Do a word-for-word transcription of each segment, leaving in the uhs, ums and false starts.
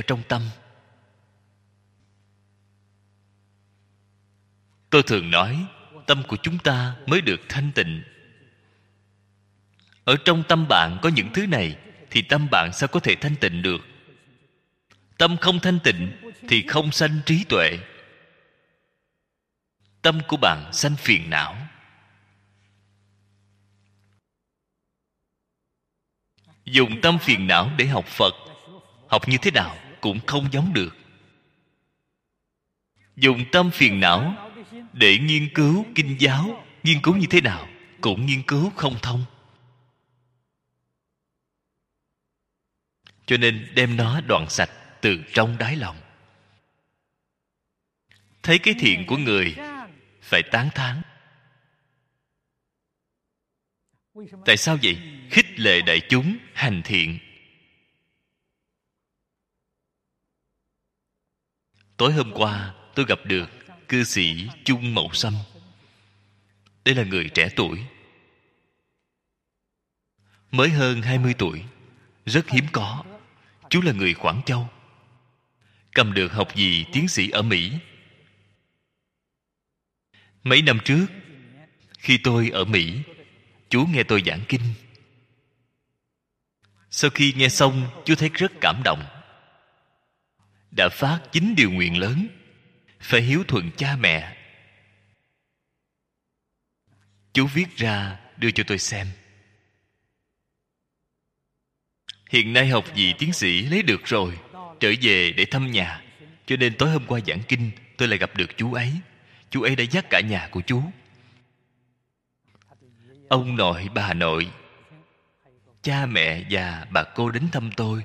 ở trong tâm. Tôi thường nói, tâm của chúng ta mới được thanh tịnh. Ở trong tâm bạn có những thứ này, thì tâm bạn sao có thể thanh tịnh được? Tâm không thanh tịnh thì không sanh trí tuệ. Tâm của bạn sanh phiền não. Dùng tâm phiền não để học Phật, học như thế nào cũng không giống được. Dùng tâm phiền não để nghiên cứu kinh giáo, nghiên cứu như thế nào cũng nghiên cứu không thông. Cho nên đem nó đoạn sạch từ trong đáy lòng. Thấy cái thiện của người phải tán thán. Tại sao vậy? Khích lệ đại chúng hành thiện. Tối hôm qua tôi gặp được cư sĩ Chung Mậu Sâm. Đây là người trẻ tuổi, mới hơn hai mươi tuổi, rất hiếm có. Chú là người Quảng Châu, cầm được học vị tiến sĩ ở Mỹ. Mấy năm trước, khi tôi ở Mỹ, chú nghe tôi giảng kinh. Sau khi nghe xong, chú thấy rất cảm động. Đã phát chín điều nguyện lớn, phải hiếu thuận cha mẹ. Chú viết ra đưa cho tôi xem. Hiện nay học vị tiến sĩ lấy được rồi, trở về để thăm nhà. Cho nên tối hôm qua giảng kinh, tôi lại gặp được chú ấy. Chú ấy đã dắt cả nhà của chú, ông nội, bà nội, cha mẹ và bà cô đến thăm tôi.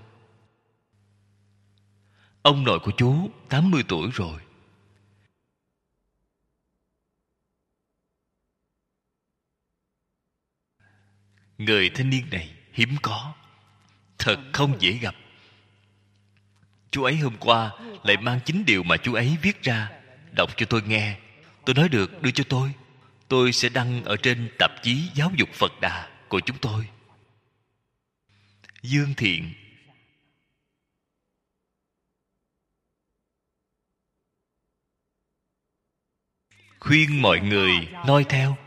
Ông nội của chú tám mươi tuổi rồi. Người thanh niên này hiếm có, thật không dễ gặp. Chú ấy hôm qua lại mang chín điều mà chú ấy viết ra, đọc cho tôi nghe. Tôi nói được, đưa cho tôi. Tôi sẽ đăng ở trên tạp chí Giáo dục Phật Đà của chúng tôi. Dương thiện. Khuyên mọi người noi theo.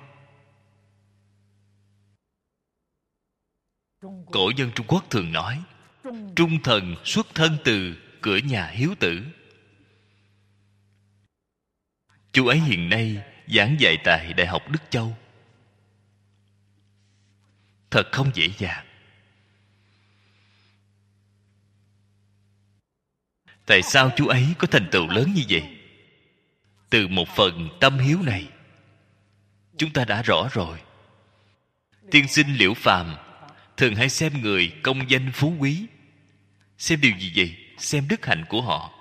Cổ nhân Trung Quốc thường nói, trung thần xuất thân từ cửa nhà hiếu tử. Chú ấy hiện nay giảng dạy tại Đại học Đức Châu. Thật không dễ dàng. Tại sao chú ấy có thành tựu lớn như vậy? Từ một phần tâm hiếu này, chúng ta đã rõ rồi. Tiên sinh Liễu Phàm thường hay xem người công danh phú quý. Xem điều gì vậy? Xem đức hạnh của họ.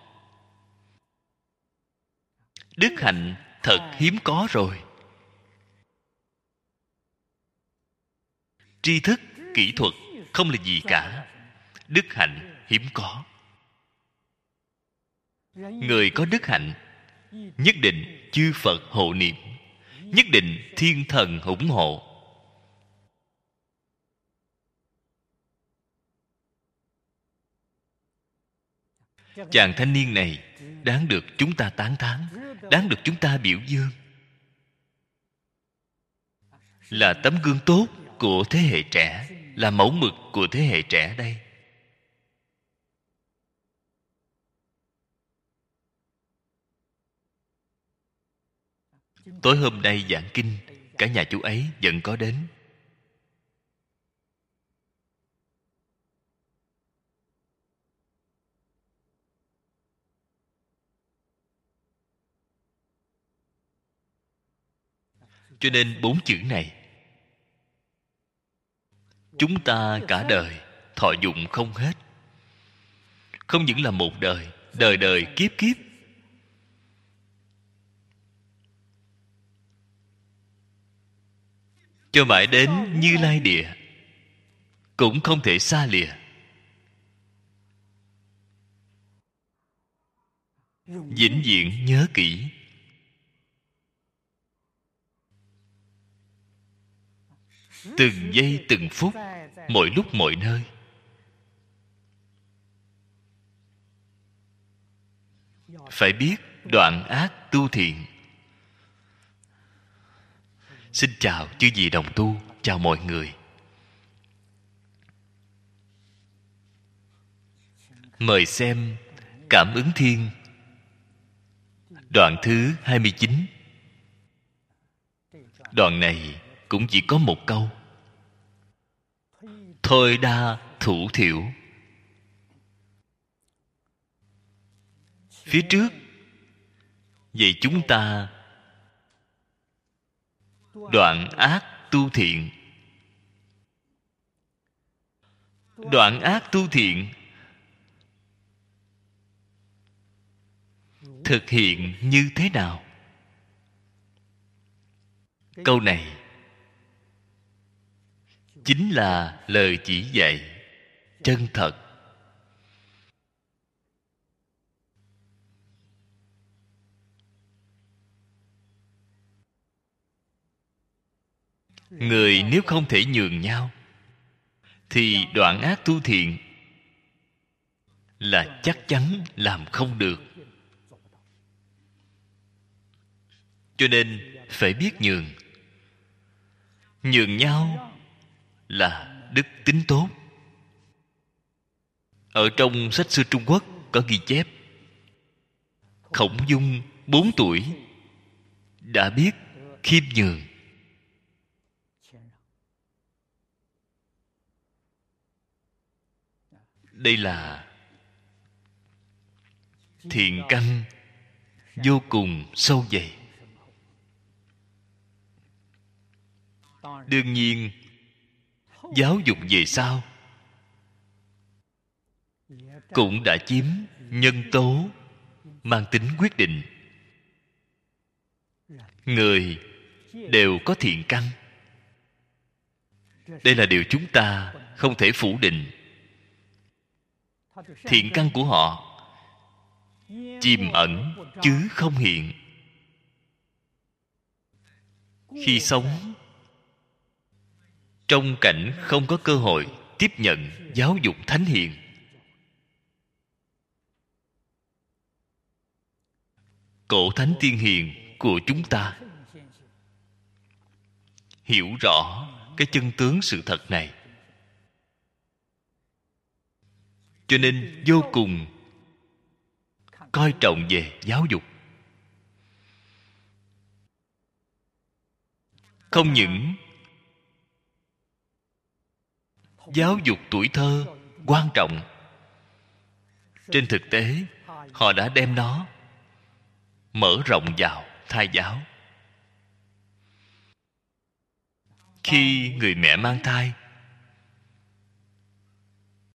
Đức hạnh thật hiếm có rồi. Tri thức, kỹ thuật không là gì cả. Đức hạnh hiếm có. Người có đức hạnh, nhất định chư Phật hộ niệm, nhất định thiên thần ủng hộ. Chàng thanh niên này đáng được chúng ta tán thán, đáng được chúng ta biểu dương, là tấm gương tốt của thế hệ trẻ, là mẫu mực của thế hệ trẻ đây. Tối hôm nay giảng kinh, cả nhà chú ấy vẫn có đến. Cho nên bốn chữ này chúng ta cả đời thọ dụng không hết. Không những là một đời, đời đời kiếp kiếp. Cho mãi đến Như Lai Địa cũng không thể xa lìa. Vĩnh viễn nhớ kỹ. Từng giây từng phút, mọi lúc mọi nơi. phải biết đoạn ác tu thiện. Xin chào chư vị đồng tu, chào mọi người. Mời xem Cảm ứng thiên, đoạn thứ hai mươi chín. Đoạn này cũng chỉ có một câu: thôi đa thủ thiểu. Phía trước vậy chúng ta đoạn ác tu thiện. Đoạn ác tu thiện thực hiện như thế nào? Câu này chính là lời chỉ dạy chân thật. Người nếu không thể nhường nhau thì đoạn ác tu thiện là chắc chắn làm không được. Cho nên phải biết nhường. Nhường nhau là đức tính tốt. Ở trong sách xưa Trung Quốc có ghi chép, Khổng Dung bốn tuổi đã biết khiêm nhường. Đây là thiện căn vô cùng sâu dày. Đương nhiên, giáo dục về sau cũng đã chiếm nhân tố mang tính quyết định. Người đều có thiện căn. Đây là điều chúng ta không thể phủ định. Thiện căn của họ chìm ẩn chứ không hiện. Khi sống trong cảnh không có cơ hội tiếp nhận giáo dục thánh hiền, cổ thánh tiên hiền của chúng ta hiểu rõ cái chân tướng sự thật này, cho nên vô cùng coi trọng về giáo dục. Không những giáo dục tuổi thơ quan trọng, trên thực tế họ đã đem nó mở rộng vào thai giáo. Khi người mẹ mang thai,